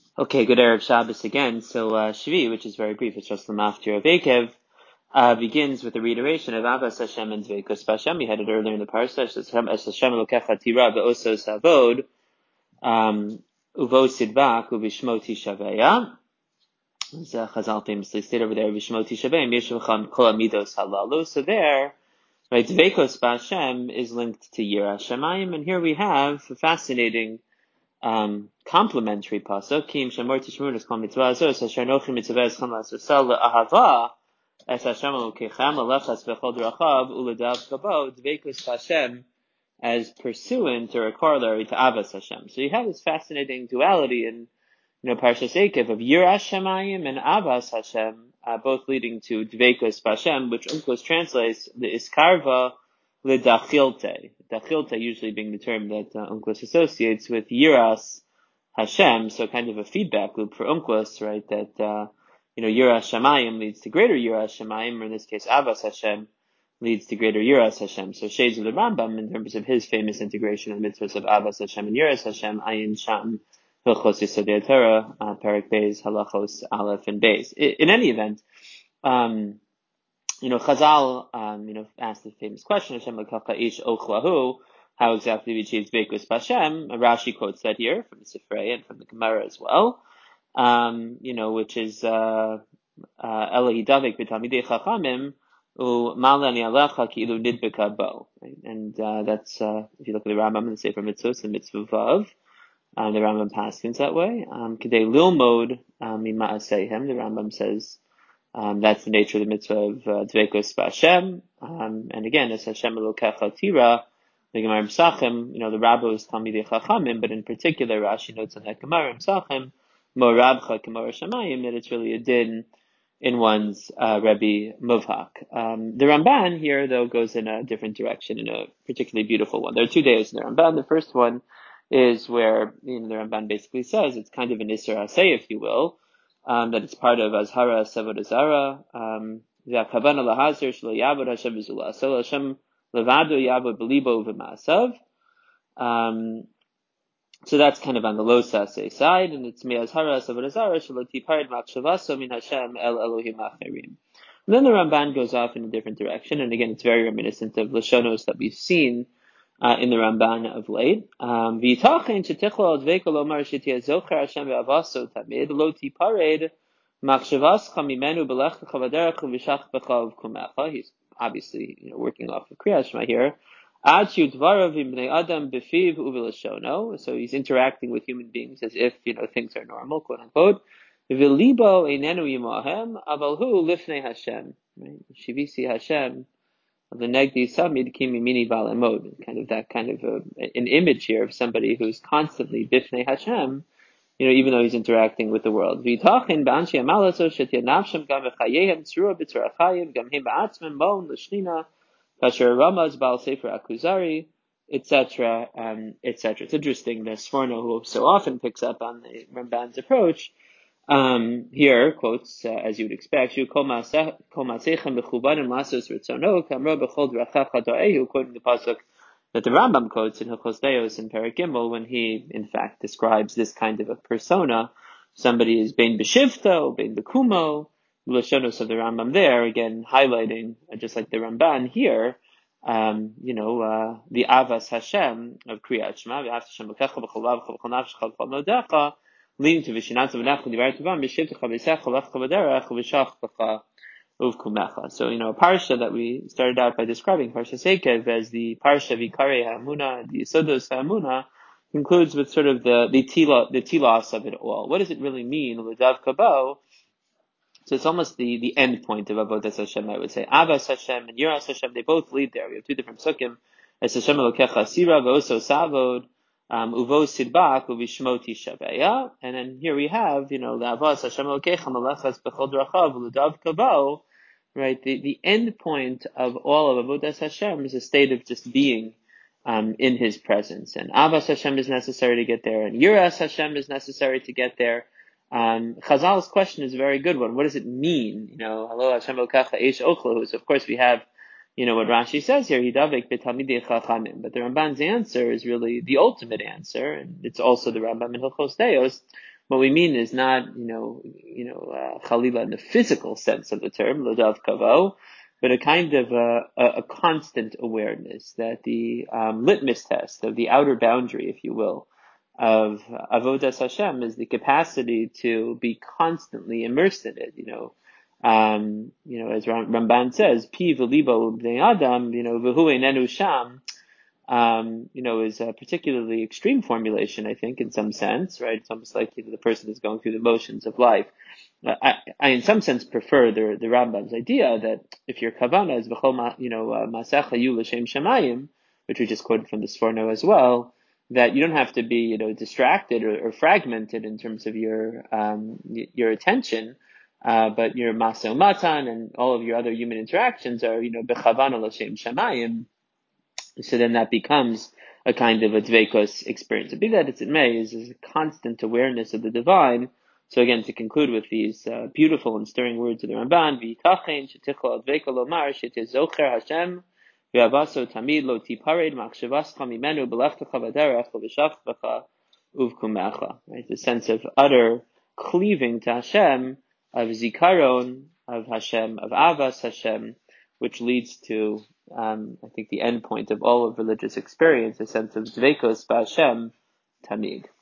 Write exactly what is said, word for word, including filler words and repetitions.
Okay, good Erev Shabbos again. So uh, Shvi, which is very brief, it's just the Maftir of Akev, uh, begins with the reiteration of Avas Hashem and Dveikus Hashem. We had it earlier in the parsha. Es Hashem Elokecha Tira Ve'osos Havod um, Uvo Sidbak Uvishmoti Shaveya. As uh, Chazal famously stated over there, Vishmoti Shaveya Yeshuvacham Kol Amidos Halalu. So there, right, Dveikos Hashem is linked to Yira Shemayim, and here we have a fascinating um, complementary pasuk. Kim shamor tishmur es kol mitzvah azos asher nochi mitzvah es cham lasosal le'ahava es Hashem elokechem lelechas bechol drachav uledav kabo dveikus Hashem as pursuant or a corollary to Avas Hashem. So you have this fascinating duality in you know Parshas Ekev of Yiras Shemayim and Avas Hashem, uh, both leading to dveikus Hashem, which Unkos translates the iskarva the dachilte, dachilte usually being the term that uh, Unkos associates with Yiras Hashem, so kind of a feedback loop for Unkos, right? That uh, you know Yiras Shemayim leads to greater Yiras Shemayim, or in this case Avas Hashem leads to greater Yiras Hashem. So shades of the Rambam in terms of his famous integration of the mitzvahs of Avas Hashem and Yiras Hashem, Ayin Sham Hilchos Yesodei Torah, Perek Beis Halachos Aleph and Beis. In any event. Um, You know, Chazal, um, you know, asked the famous question, Hashem l'kacha ish ochlahu, how exactly we achieve Dveikus Hashem. Rashi quotes that here from the Sifrei and from the Gemara as well. Um, you know, which is, uh, uh, Elahi Davik b'tamidei chachamim, u malani alecha ki'ilu nidbeka bo. And, uh, that's, uh, if you look at the Rambam and the Sefer Mitzvos and Mitzvah Vav, um, the Rambam paskins that way. Um, K'dei lilmod, um, mima'aseihem, the Rambam says, Um, that's the nature of the mitzvah of uh, Dveikos B'Hashem. Um, and again, it's Hashem Elokecha Tira, the Gemara Pesachim, you know, the rabbis Talmidei Chachamim, but in particular, Rashi notes on that Gemara Pesachim, Mo Rabcha K'mor Shamayim, that it's really a din in one's uh, Rebbe Muvhak. Um, the Ramban here, though, goes in a different direction, in a particularly beautiful one. There are two days in the Ramban. The first one is where, you know, the Ramban basically says it's kind of an Isser Aseh, if you will, Um, that it's part of Azhara Savod Azara, um, Zakavana Lahazir Shlo Yabod Hashem Vizula. So Hashem Levado Yabod Belibo V'Maasav. Um, so that's kind of on the low sase side, and it's Me Azhara Savod Azara Shlo Tiparid Machshavaso Min Hashem El Elohim Acherim. And then the Ramban goes off in a different direction, and again, it's very reminiscent of Lashonos that we've seen Uh, in the Ramban of late. Um, V'yitachin shetichlal dveika lomar shetia zocher Hashem ve'avaso tamid lo tipared machshavascha mimenu b'lecha chavaderach v'shach b'chav kumecha. He's obviously, you know, working off of Kriyas Shema here. Ad shu dvarav v'bnei adam b'fiv u'v'lashono. So he's interacting with human beings as if, you know, things are normal, quote unquote. V'libo einenu yimahem aval hu lifnei Hashem. Right? Shivisi Hashem. The Negdi Samid Kimi Mini Balamod, kind of that kind of a, an image here of somebody who's constantly Bifnei Hashem, you know, even though he's interacting with the world. V'yitachin b'anshi amalaso shetia nafshem gam v'chayehem tzrua b'tzorachayim gam hem ba'atzmem mon l'shnina kasher ramaz ba'al sefer akuzari, et cetera, um, et cetera. It's interesting that Sforno, who so often picks up on the Ramban's approach, Um, here, quotes, uh, as you would expect, quoting the pasuk that the Rambam quotes in Hilchos Deos in Perek Gimel, when he, in fact, describes this kind of a persona. Somebody is bein b'shivto, bein b'kumo, l'shonos of the Rambam there, again, highlighting, uh, just like the Ramban here, um, you know, uh, the Avas Hashem of Kriyat Shema, leading to Vishinat of Nachman Divar Tuvam, Bishivtecha B'Secha Lech Chavaderach V'Shachlecha Uvkumecha. So, you know, a parsha that we started out by describing, Parsha Sekev, as the Parsha Vikarei HaAmuna, the Yisodos HaAmuna, concludes with sort of the the tila, the tilas of it all. What does it really mean, L'Dav Kabo? So it's almost the, the end point of Avodas Hashem, I would say. Avas Hashem and Yiras Hashem, they both lead there. We have two different psukim. Es Hashem Elokecha Sira V'Oso Savod, Um, Uvo Sidbak Uvishmoti Shaveya, and then here we have, you know, L'Avas Hashem Elokecha Malachas Bechol Drachav L'Dav Kabo, right? The the end point of all of Avodas Hashem is a state of just being um, in His presence, and Avas Hashem is necessary to get there, and Yiras Hashem is necessary to get there. Um, Chazal's question is a very good one. What does it mean? You know, Hello Hashem Elokecha Eish Ochlahu. So of course we have, you know, what Rashi says here, Hidavik b'talmidei chachamim. But the Ramban's answer is really the ultimate answer, and it's also the Rambam in Hilchos Deos, what we mean is not, you know, you know, uh, chalila in the physical sense of the term, lodav kavo, but a kind of a, a, a constant awareness that the um, litmus test of the outer boundary, if you will, of avodas Hashem is the capacity to be constantly immersed in it. You know, um, you know, as Ramban says, "Pi v'libo b'nei Adam," you know, v'hu einenu sham. Um, you know, is a particularly extreme formulation, I think, in some sense, right? It's almost like, you know, the person is going through the motions of life. I, I, in some sense, prefer the the Rambam's idea that if your kavana is v'chol, you know, masach hayu l'shem shamayim, which we just quoted from the Sforno as well, that you don't have to be, you know, distracted or, or fragmented in terms of your um, your attention, uh, but your masa matan and all of your other human interactions are, you know, b'chavana l'shem shamayim. So then that becomes a kind of a dveikos experience. Be that as it may, is, is a constant awareness of the divine. So again, to conclude with these uh, beautiful and stirring words of the Ramban, v'yitachen shetichol adveiko lomar shetizocher Hashem v'avaso tamid lo tipared machshavascha mimenu b'leftecha v'derech v'v'shavtecha uvkumecha. Right, the sense of utter cleaving to Hashem, of zikaron, of Hashem, of avas Hashem, which leads to, um, I think, the end point of all of religious experience, a sense of dveikos b'Hashem tamid.